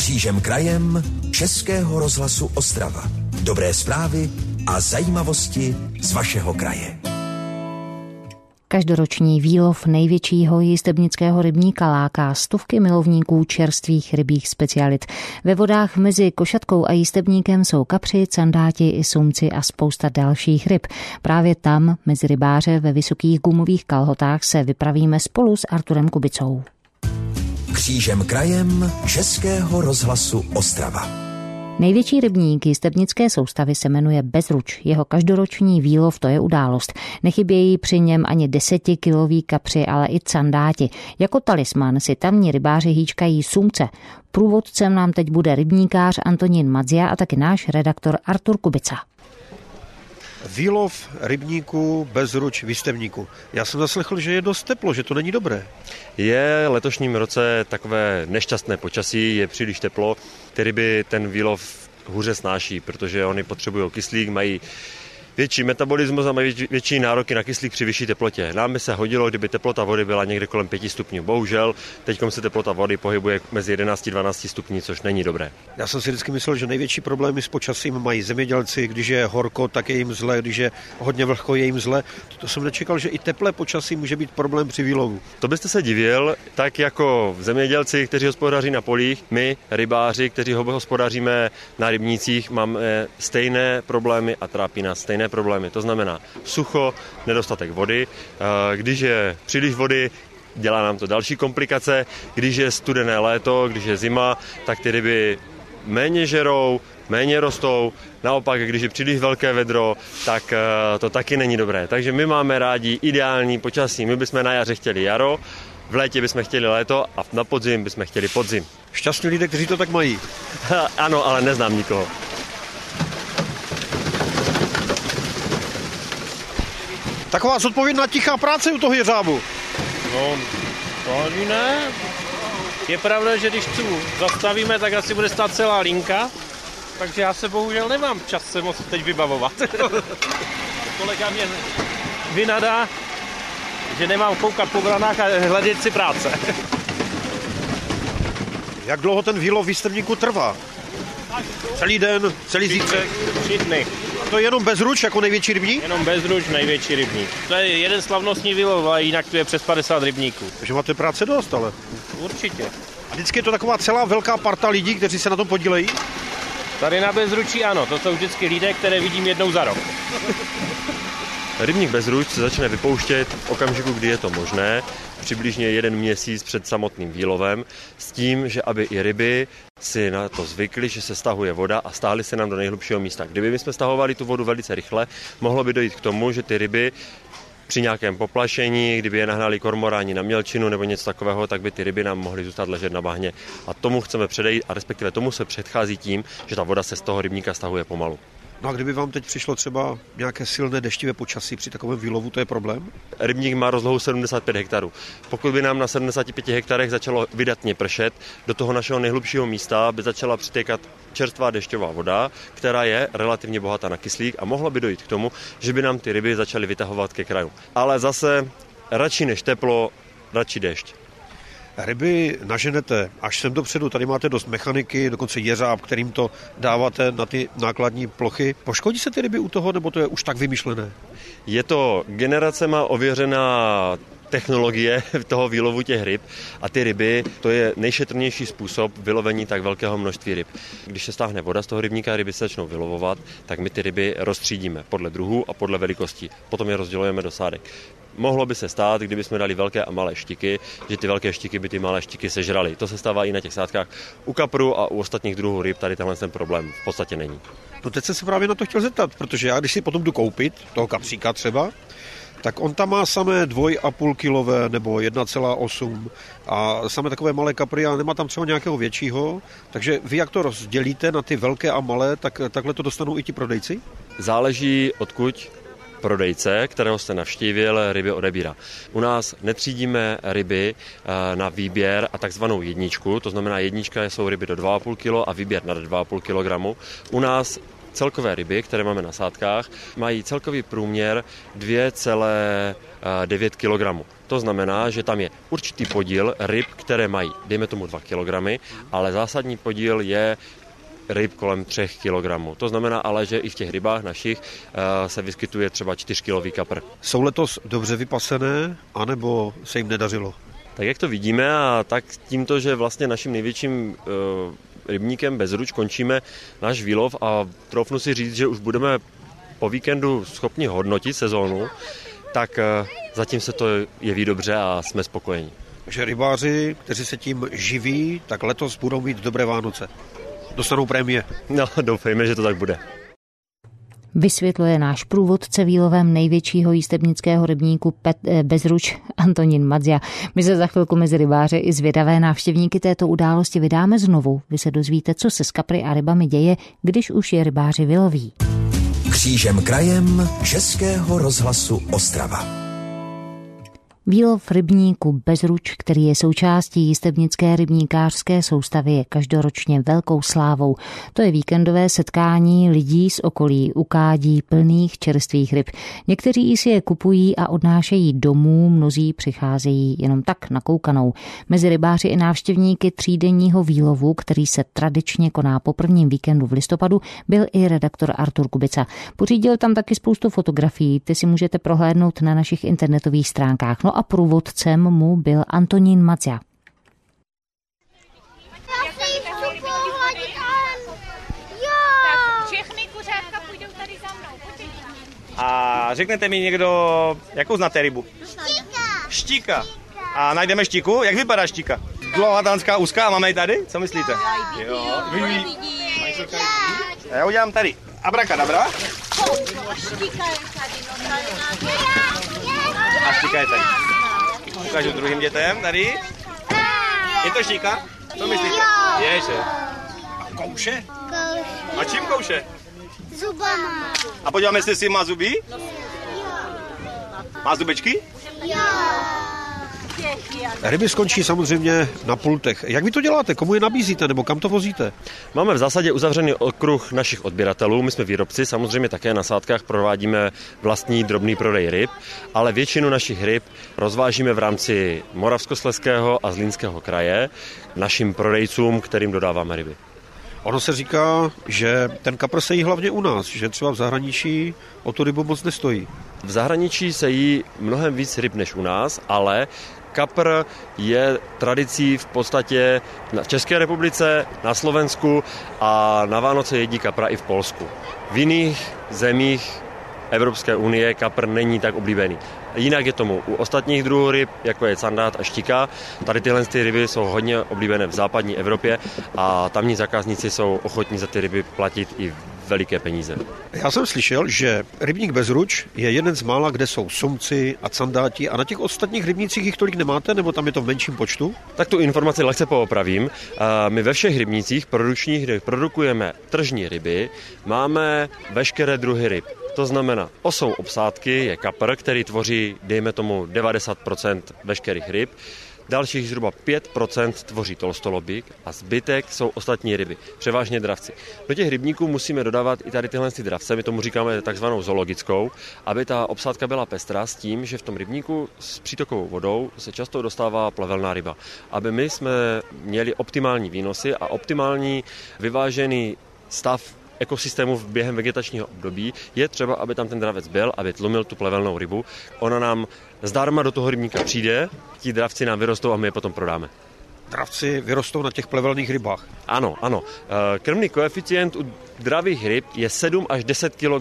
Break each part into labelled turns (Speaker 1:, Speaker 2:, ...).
Speaker 1: Křížem krajem Českého rozhlasu Ostrava. Dobré zprávy a zajímavosti z vašeho kraje.
Speaker 2: Každoroční výlov největšího jistebnického rybníka láká stovky milovníků čerstvých rybích specialit. Ve vodách mezi Košatkou a Jistebníkem jsou kapři, candáti i sumci a spousta dalších ryb. Právě tam, mezi rybáře ve vysokých gumových kalhotách, se vypravíme spolu s Arturem Kubicou.
Speaker 1: Křížem krajem Českého rozhlasu Ostrava.
Speaker 2: Největší rybník jistebnické soustavy se jmenuje Bezruč. Jeho každoroční výlov to je událost. Nechybějí při něm ani 10kiloví kapři, ale i candáti. Jako talisman si tamní rybáři hýčkají sumce. Průvodcem nám teď bude rybníkář Antonín Madzia a taky náš redaktor Artur Kubica.
Speaker 3: Výlov rybníku Bezruč v Jistebníku. Já jsem zaslechl, že je dost teplo, že to není dobré.
Speaker 4: Je letošním roce takové nešťastné počasí, je příliš teplo. Ty ryby ten výlov hůře snáší, protože oni potřebují kyslík, mají větší metabolismus a mají větší nároky na kyslík při vyšší teplotě. Nám by se hodilo, kdyby teplota vody byla někde kolem 5 stupňů. Bohužel, teď se teplota vody pohybuje mezi 11 a 12 stupňů, což není dobré.
Speaker 3: Já jsem si vždycky myslel, že největší problémy s počasím mají zemědělci, když je horko, tak je jim zle, když je hodně vlhko, je jim zle. To jsem nečekal, že i teplé počasí může být problém při výlovu.
Speaker 4: To byste se divil, tak jako zemědělci, kteří hospodaří na polích, my, rybáři, kteří hospodaříme na rybnících, máme stejné problémy a trápí nás stejné problémy. To znamená sucho, nedostatek vody. Když je příliš vody, dělá nám to další komplikace. Když je studené léto, když je zima, tak ty ryby méně žerou, méně rostou. Naopak, když je příliš velké vedro, tak to taky není dobré. Takže my máme rádi ideální počasí. My bychom na jaře chtěli jaro, v létě bychom chtěli léto a na podzim bychom chtěli podzim.
Speaker 3: Šťastní lidé, kteří to tak mají.
Speaker 4: Ano, ale neznám nikoho.
Speaker 3: Taková zodpovědná tichá práce u toho jeřábu.
Speaker 5: No, to ani ne. Je pravda, že když tu zastavíme, tak asi bude stát celá linka, takže já se bohužel nemám čas se moc teď vybavovat. Kolega mě vynadá, že nemám koukat po branách a hledat si práce.
Speaker 3: Jak dlouho ten výlov v Jistebníku trvá? Celý den, celý zítřek?
Speaker 5: 3 dny.
Speaker 3: A to je jenom Bezruč jako největší rybník?
Speaker 5: Jenom Bezruč, největší rybník. To je jeden slavnostní výlov, ale jinak tu je přes 50 rybníků.
Speaker 3: Takže máte práce dost, ale?
Speaker 5: Určitě.
Speaker 3: A vždycky je to taková celá velká parta lidí, kteří se na tom podílejí?
Speaker 5: Tady na Bezručí ano, to jsou vždycky lidé, které vidím jednou za rok.
Speaker 4: Rybník Bezruč se začne vypouštět v okamžiku, kdy je to možné, přibližně 1 měsíc před samotným výlovem, s tím, že aby i ryby si na to zvykli, že se stahuje voda a stáhly se nám do nejhlubšího místa. Kdyby my jsme stahovali tu vodu velice rychle, mohlo by dojít k tomu, že ty ryby při nějakém poplašení, kdyby je nahnali kormoráni na mělčinu nebo něco takového, tak by ty ryby nám mohly zůstat ležet na bahně. A tomu chceme předejít a respektive tomu se předchází tím, že ta voda se z toho rybníka stahuje pomalu.
Speaker 3: No a kdyby vám teď přišlo třeba nějaké silné deštivé počasí při takovém výlovu, to je problém?
Speaker 4: Rybník má rozlohu 75 hektarů. Pokud by nám na 75 hektarech začalo vydatně pršet, do toho našeho nejhlubšího místa by začala přitékat čerstvá dešťová voda, která je relativně bohatá na kyslík a mohlo by dojít k tomu, že by nám ty ryby začaly vytahovat ke kraju. Ale zase radši než teplo, radši déšť.
Speaker 3: Ryby naženete až sem dopředu, tady máte dost mechaniky, dokonce jeřáb, kterým to dáváte na ty nákladní plochy. Poškodí se ty ryby u toho, nebo to je už tak vymyšlené?
Speaker 4: Je to generacema ověřená technologie toho výlovu těch ryb a ty ryby, to je nejšetrnější způsob vylovení tak velkého množství ryb. Když se stáhne voda z toho rybníka a ryby se začnou vylovovat, tak my ty ryby rozstřídíme podle druhů a podle velikosti. Potom je rozdělujeme do sádek. Mohlo by se stát, kdyby jsme dali velké a malé štiky, že ty velké štiky by ty malé štiky sežraly. To se stává i na těch sádkách. U kapru a u ostatních druhů ryb tady tenhle ten problém v podstatě není.
Speaker 3: No teď jsem se právě na to chtěl zeptat, protože já když si potom jdu koupit toho kapříka třeba, tak on tam má samé 2,5 kilové nebo 1,8 a samé takové malé kapry a nemá tam třeba nějakého většího. Takže vy jak to rozdělíte na ty velké a malé, tak takhle to dostanou i ti prodejci?
Speaker 4: Záleží odkud prodejce, kterého jste navštívil, ryby odebírá. U nás netřídíme ryby na výběr a takzvanou jedničku, to znamená jednička jsou ryby do 2,5 kg a výběr nad 2,5 kg. U nás celkové ryby, které máme na sádkách, mají celkový průměr 2,9 kg. To znamená, že tam je určitý podíl ryb, které mají, dejme tomu 2 kg, ale zásadní podíl je ryb kolem 3 kg. To znamená ale, že i v těch rybách našich se vyskytuje třeba 4kilový kapr.
Speaker 3: Jsou letos dobře vypasené, anebo se jim nedařilo?
Speaker 4: Tak jak to vidíme a tak tímto, že vlastně naším největším rybníkem Bezruč končíme náš výlov a troufnu si říct, že už budeme po víkendu schopni hodnotit sezónu, tak zatím se to jeví dobře a jsme spokojeni.
Speaker 3: Že rybáři, kteří se tím živí, tak letos budou mít dobré Vánoce. Dostanou prémie.
Speaker 4: No, doufejme, že to tak bude.
Speaker 2: Vysvětluje náš průvodce výlovem největšího jistebnického rybníku Bezruč Antonín Madzia. My se za chvilku mezi rybáře i zvědavé návštěvníky této události vydáme znovu. Vy se dozvíte, co se s kapry a rybami děje, když už je rybáři vyloví.
Speaker 1: Křížem krajem Českého rozhlasu Ostrava.
Speaker 2: Výlov rybníku Bezruč, který je součástí jistebnické rybníkářské soustavy, je každoročně velkou slávou. To je víkendové setkání lidí z okolí u kádí plných čerstvých ryb. Někteří si je kupují a odnášejí domů, mnozí přicházejí jenom tak na koukanou. Mezi rybáři i návštěvníky třídenního výlovu, který se tradičně koná po prvním víkendu v listopadu, byl i redaktor Artur Kubica. Pořídil tam taky spoustu fotografií, ty si můžete prohlédnout na našich internetových stránkách. No a průvodcem mu byl Antonín Madzia.
Speaker 6: Všechny kuřátka půjdou tady za mnou.
Speaker 7: A řeknete mi někdo, jakou znáte rybu? Štíka. A najdeme štíku? Jak vypadá štíka? Dlouhá dánská úzká, máme ji tady? Co myslíte? Jo. Já udělám tady abrakadabra. A štíka je tady. Ukážu druhým dětem tady. Je to štíka? Co myslíte? Je, že? A kouše? A čím kouše?
Speaker 6: Zubama.
Speaker 7: A podíváme se, jestli má zuby? Má zubečky?
Speaker 6: Jo.
Speaker 3: Ryby skončí samozřejmě na pultech. Jak vy to děláte? Komu je nabízíte nebo kam to vozíte?
Speaker 4: Máme v zásadě uzavřený okruh našich odběratelů. My jsme výrobci, samozřejmě také na sádkách provádíme vlastní drobný prodej ryb, ale většinu našich ryb rozvážíme v rámci Moravskoslezského a Zlínského kraje našim prodejcům, kterým dodáváme ryby.
Speaker 3: Ono se říká, že ten kapr se jí hlavně u nás, že třeba v zahraničí o tu rybu moc nestojí.
Speaker 4: V zahraničí se jí mnohem víc ryb než u nás, ale kapr je tradicí v podstatě v České republice, na Slovensku a na Vánoce jedí kapra i v Polsku. V jiných zemích Evropské unie kapr není tak oblíbený. Jinak je tomu u ostatních druhů ryb, jako je sandát a štika. Tady tyhle ryby jsou hodně oblíbené v západní Evropě a tamní zákazníci jsou ochotní za ty ryby platit i veliké peníze.
Speaker 3: Já jsem slyšel, že rybník Bezruč je jeden z mála, kde jsou somci a sandáti a na těch ostatních rybnících jich tolik nemáte, nebo tam je to v menším počtu?
Speaker 4: Tak tu informaci lehce poopravím. My ve všech rybnících produkčních, kde produkujeme tržní ryby, máme veškeré druhy ryb. To znamená, osou obsádky je kapr, který tvoří, dejme tomu, 90% veškerých ryb. Dalších zhruba 5% tvoří tolstolobík a zbytek jsou ostatní ryby, převážně dravci. Do těch rybníků musíme dodávat i tady tyhle dravce, my tomu říkáme takzvanou zoologickou, aby ta obsádka byla pestrá s tím, že v tom rybníku s přítokovou vodou se často dostává plevelná ryba. Aby my jsme měli optimální výnosy a optimální vyvážený stav ekosystému během vegetačního období, je třeba, aby tam ten dravec byl, aby tlumil tu plevelnou rybu. Ona nám zdarma do toho rybníka přijde, ti dravci nám vyrostou a my je potom prodáme.
Speaker 3: Dravci vyrostou na těch plevelných rybách?
Speaker 4: Ano, ano. Krmný koeficient u dravých ryb je 7 až 10 kg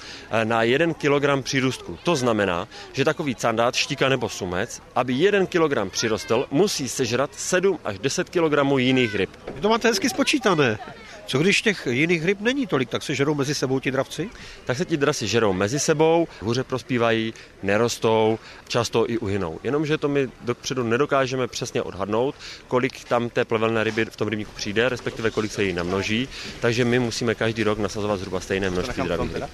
Speaker 4: na 1 kg přírůstku. To znamená, že takový sandát, štíka nebo sumec, aby 1 kg přirostl, musí sežrat 7 až 10 kg jiných ryb.
Speaker 3: Vy to máte hezky spočítané. Co když těch jiných ryb není tolik, tak se žerou mezi sebou ti dravci?
Speaker 4: Tak se ti dravci žerou mezi sebou, hůře prospívají, nerostou, často i uhynou. Jenomže to my dopředu nedokážeme přesně odhadnout, kolik tam té plevelné ryby v tom rybníku přijde, respektive kolik se jí namnoží, takže my musíme každý rok nasazovat zhruba stejné množství dravých ryb.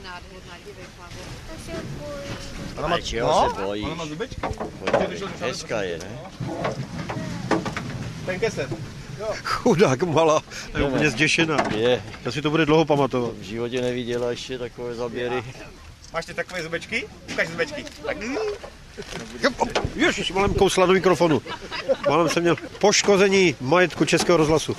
Speaker 7: A čeho se bojíš?
Speaker 8: Hezká je, ne?
Speaker 7: Ten keser.
Speaker 3: Chudák malá, je úplně zděšená.
Speaker 8: Je.
Speaker 3: Já si to bude dlouho pamatovat.
Speaker 8: V životě neviděla ještě takové zaběry.
Speaker 7: Máš ty takové zubečky? Ukaž zubečky. Tak.
Speaker 3: Ježiš, malem kousla do mikrofonu. Malem jsem měl poškození majetku Českého rozhlasu.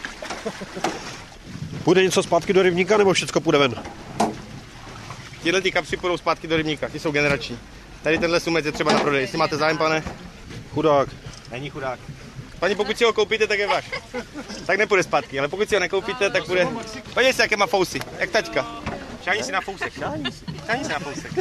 Speaker 3: Půjde něco zpátky do rybníka, nebo všecko půjde ven?
Speaker 7: Tyhle ty kapři půjdou zpátky do rybníka, ty jsou generační. Tady tenhle sumec je třeba na prodej, jestli máte zájem, pane.
Speaker 3: Chudák.
Speaker 7: Není chudák. Paní, pokud si ho koupíte, tak je váš. Tak nepůjde zpátky, ale pokud si ho nekoupíte, tak bude... Podívej se, jaké má fousy, jak taťka. Šáhni si na fousek. Šáhni si na fousek.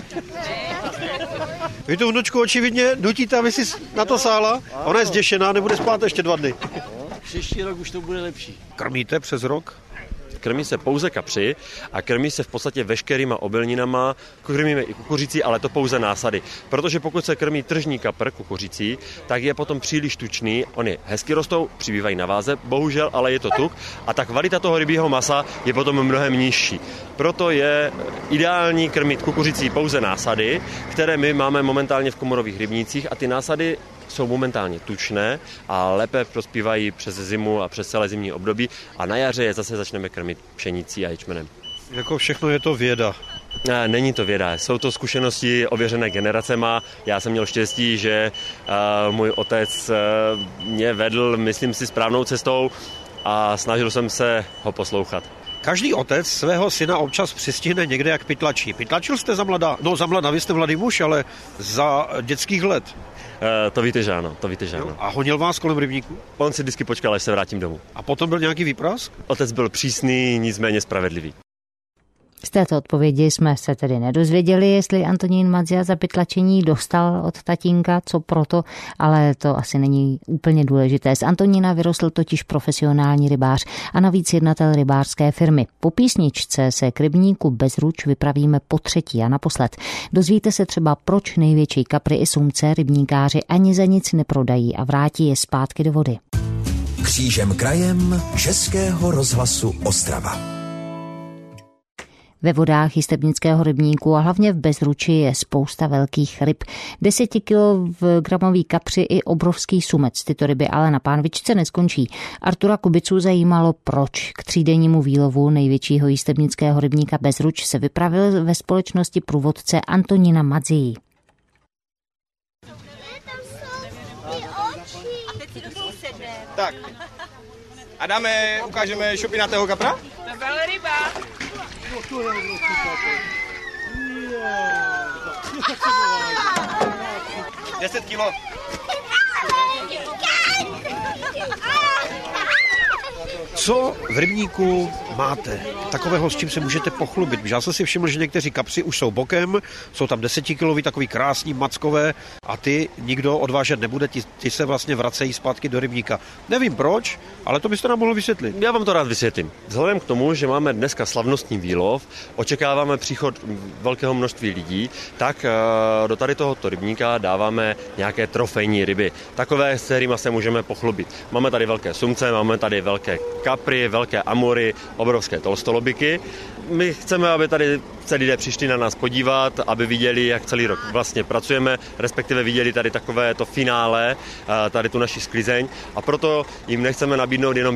Speaker 3: Vy tu vnučku očividně nutíte, aby si na to sála. Ona je zděšená, nebude spát ještě 2 dny.
Speaker 8: Příští rok už to bude lepší.
Speaker 3: Krmíte přes rok?
Speaker 4: Krmí se pouze kapři a krmí se v podstatě veškerýma obilninama, krmíme i kukuřicí, ale to pouze násady. Protože pokud se krmí tržní kapr kukuřicí, tak je potom příliš tučný, oni hezky rostou, přibývají na váze, bohužel, ale je to tuk a ta kvalita toho rybího masa je potom mnohem nižší. Proto je ideální krmit kukuřicí pouze násady, které my máme momentálně v komorových rybnících a ty násady jsou momentálně tučné a lépe prospívají přes zimu a přes celé zimní období a na jaře je zase začneme krmit pšenicí a ječmenem.
Speaker 3: Jako všechno je to věda.
Speaker 4: Není to věda, jsou to zkušenosti ověřené generacema. Já jsem měl štěstí, že můj otec mě vedl, myslím si, správnou cestou a snažil jsem se ho poslouchat.
Speaker 3: Každý otec svého syna občas přistihne někde, jak pytlačí. Pytlačil jste za mladá? No za mladá, vy jste mladý muž, ale za dětských let.
Speaker 4: To víte, že ano,
Speaker 3: A honil vás kolem rybníku?
Speaker 4: On si vždycky počkal, až se vrátím domů.
Speaker 3: A potom byl nějaký výprask?
Speaker 4: Otec byl přísný, nicméně spravedlivý.
Speaker 2: Z této odpovědi jsme se tedy nedozvěděli, jestli Antonín Madzia za pytlačení dostal od tatínka, co proto, ale to asi není úplně důležité. Z Antonína vyrostl totiž profesionální rybář a navíc jednatel rybářské firmy. Po písničce se k rybníku Bezruč vypravíme po třetí a naposled. Dozvíte se třeba, proč největší kapry i sumce rybníkáři ani za nic neprodají a vrátí je zpátky do vody.
Speaker 1: Křížem krajem Českého rozhlasu Ostrava.
Speaker 2: Ve vodách jistebnického rybníku a hlavně v Bezruči je spousta velkých ryb. 10 kilogramový kapři i obrovský sumec. Tyto ryby ale na pánvičce neskončí. Artura Kubicu zajímalo, proč k třídennímu výlovu největšího jistebnického rybníka Bezruč se vypravil ve společnosti průvodce Antonína Madzii.
Speaker 7: Tak. A ukážeme šupinatého kapra?
Speaker 6: To byl ryba.
Speaker 7: 10 kilo.
Speaker 3: Co v rybníku máte takového, s čím se můžete pochlubit? Já jsem si všiml, že někteří kapři už jsou bokem, jsou tam 10kilový, takový krásný, mackové a ty nikdo odvážet nebude, ty se vlastně vracejí zpátky do rybníka. Nevím proč, ale to byste nám mohl vysvětlit.
Speaker 4: Já vám to rád vysvětlím. Vzhledem k tomu, že máme dneska slavnostní výlov, očekáváme příchod velkého množství lidí, tak do tady tohoto rybníka dáváme nějaké trofejní ryby. Takové, s kterými se můžeme pochlubit. Máme tady velké sumce, máme tady velké kapry, velké amury, obrovské tolstolobiky. My chceme, aby tady se lidé přišli na nás podívat, aby viděli, jak celý rok vlastně pracujeme, respektive viděli tady takové to finále, tady tu naši sklizeň a proto jim nechceme nabídnout jenom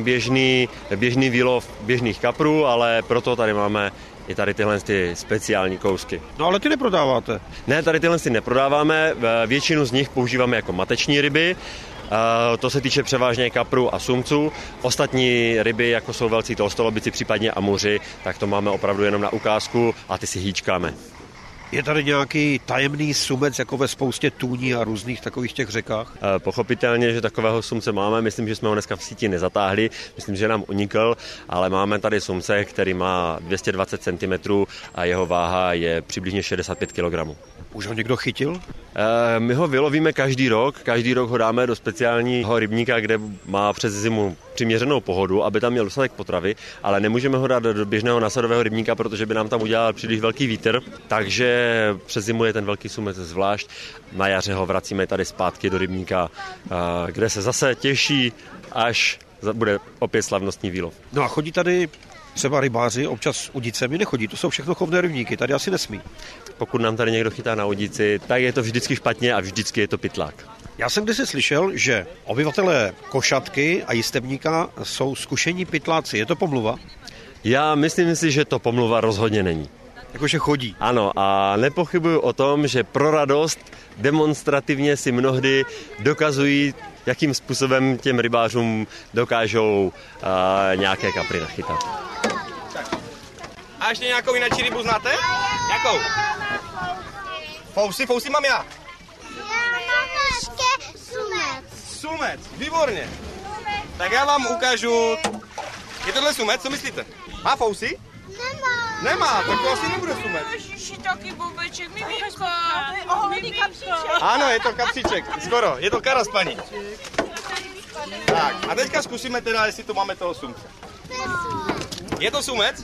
Speaker 4: běžný výlov běžných kaprů, ale proto tady máme i tady tyhle speciální kousky.
Speaker 3: No ale ty neprodáváte.
Speaker 4: Ne, tady tyhle neprodáváme, většinu z nich používáme jako mateční ryby. To se týče převážně kaprů a sumců. Ostatní ryby, jako jsou velcí tolstolobici, případně amuři, tak to máme opravdu jenom na ukázku a ty si hýčkáme.
Speaker 3: Je tady nějaký tajemný sumec, jako ve spoustě tůní a různých takových těch řekách?
Speaker 4: Pochopitelně, že takového sumce máme. Myslím, že jsme ho dneska v síti nezatáhli. Myslím, že nám unikl, ale máme tady sumce, který má 220 cm a jeho váha je přibližně 65 kg.
Speaker 3: Už ho někdo chytil?
Speaker 4: My ho vylovíme každý rok. Každý rok ho dáme do speciálního rybníka, kde má přes zimu přiměřenou pohodu, aby tam měl dostatek potravy, ale nemůžeme ho dát do běžného nasadového rybníka, protože by nám tam udělal příliš velký vítr, takže přes zimu je ten velký sumec zvlášť. Na jaře ho vracíme tady zpátky do rybníka, kde se zase těší, až bude opět slavnostní výlov.
Speaker 3: No a chodí tady třeba rybáři, občas udicemi nechodí, to jsou všechno chovné rybníky, tady asi nesmí.
Speaker 4: Pokud nám tady někdo chytá na udici, tak je to vždycky špatně a vždycky je to pytlák.
Speaker 3: Já jsem kdysi slyšel, že obyvatelé Košatky a Jistebníka jsou zkušení pytláci. Je to pomluva?
Speaker 4: Já myslím si, že to pomluva rozhodně není.
Speaker 3: Jakože chodí.
Speaker 4: Ano, a nepochybuju o tom, že pro radost demonstrativně si mnohdy dokazují, jakým způsobem těm rybářům dokážou nějaké kapry nachytat.
Speaker 7: A ještě nějakou jinou rybu znáte? Jakou? Fousy mám já. Sumec, výborně. Tak já vám ukážu. Je tohle sumec, co myslíte? Má fousy? Nemá, tak to asi nebude sumec.
Speaker 9: Ježiši, taky bobeček, miminko.
Speaker 7: Ano, je to kapříček, skoro, je to karas, paní. Tak, a teďka zkusíme teda, jestli tu máme toho sumce. Je to sumec?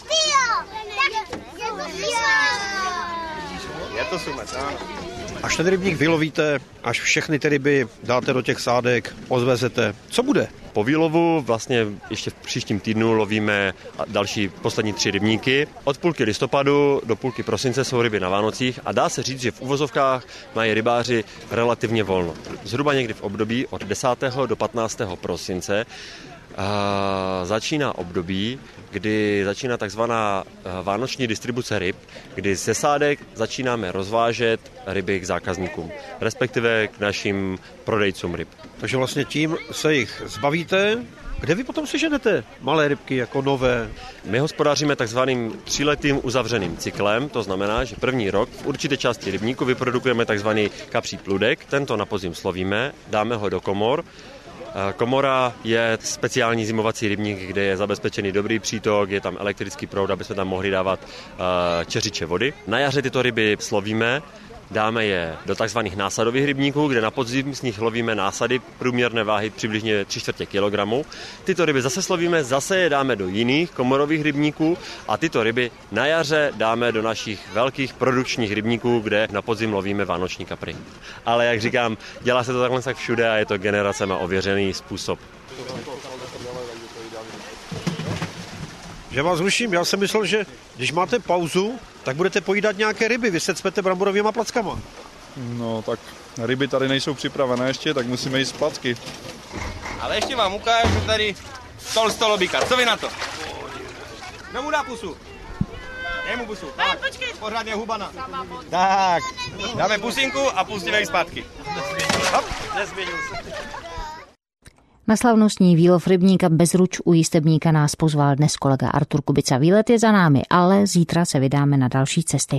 Speaker 7: Je to sumec, ano.
Speaker 3: Až ten rybník vylovíte, až všechny ty ryby dáte do těch sádek, odvezete, co bude?
Speaker 4: Po výlovu vlastně ještě v příštím týdnu lovíme další poslední 3 rybníky. Od půlky listopadu do půlky prosince jsou ryby na Vánocích a dá se říct, že v uvozovkách mají rybáři relativně volno. Zhruba někdy v období od 10. do 15. prosince začíná období, kdy začíná takzvaná vánoční distribuce ryb, kdy ze sádek začínáme rozvážet ryby k zákazníkům, respektive k našim prodejcům ryb.
Speaker 3: Takže vlastně tím se jich zbavíte. Kde vy potom seženete malé rybky jako nové?
Speaker 4: My hospodaříme takzvaným 3letým uzavřeným cyklem, to znamená, že první rok v určité části rybníku vyprodukujeme takzvaný kapří pludek, tento na podzim slovíme, dáme ho do komor. Komora je speciální zimovací rybník, kde je zabezpečený dobrý přítok, je tam elektrický proud, aby jsme tam mohli dávat čeřiče vody. Na jaře tyto ryby slovíme, dáme je do takzvaných násadových rybníků, kde na podzim z nich lovíme násady průměrné váhy přibližně 3/4 kilogramu. Tyto ryby zase slovíme, zase je dáme do jiných komorových rybníků a tyto ryby na jaře dáme do našich velkých produkčních rybníků, kde na podzim lovíme vánoční kapry. Ale jak říkám, dělá se to takhle tak všude a je to generacema ověřený způsob.
Speaker 3: Že vás ruším, já jsem myslel, že když máte pauzu, tak budete pojídat nějaké ryby, vy se cpete bramborovýma plackama.
Speaker 10: No tak ryby tady nejsou připravené ještě, tak musíme jít z placky.
Speaker 7: Ale ještě vám ukážu tady tolstolobíka, co vy na to? Kdo mu dá pusu? Dej mu pusu, tak, pořádně hubana. Tak, dáme pusinku a pustíme ji zpátky. Hop, nezměnil se.
Speaker 2: Na slavnostní výlov rybníka Bezruč u Jistebníka nás pozval dnes kolega Artur Kubica. Výlet je za námi, ale zítra se vydáme na další cesty.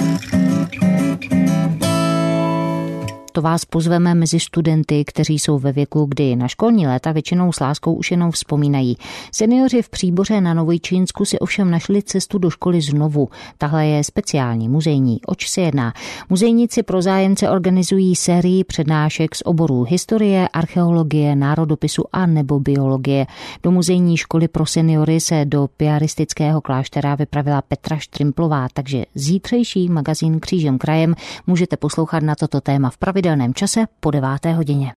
Speaker 2: To vás pozveme mezi studenty, kteří jsou ve věku, kdy na školní léta většinou s láskou už jenom vzpomínají. Seniori v Příboře na Novojčínsku si ovšem našli cestu do školy znovu. Tahle je speciální, muzejní. Oč se jedná? Muzejníci pro zájemce organizují sérii přednášek z oborů historie, archeologie, národopisu a nebo biologie. Do muzejní školy pro seniory se do piaristického kláštera vypravila Petra Štrimplová, takže zítřejší magazín Křížem krajem můžete poslouchat na toto téma v pravidelném čase po 9. hodině.